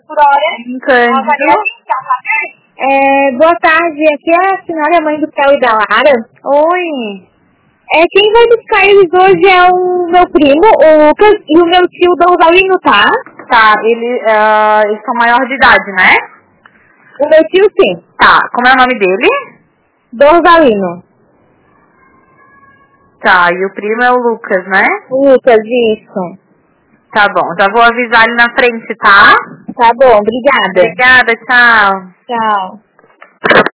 por hora. Cândido. Boa tarde, aqui é a senhora mãe do Theo e da Lara. Oi. Quem vai buscar eles hoje é o meu primo, o Lucas, e o meu tio Donzalino, tá? Tá, eles são maior de idade, né? O meu tio sim. Tá, como é o nome dele? Donzalino. Tá, e o primo é o Lucas, né? Lucas, isso. Tá bom, já vou avisar ele na frente, tá? Tá bom, obrigada. Obrigada, tchau. Tchau.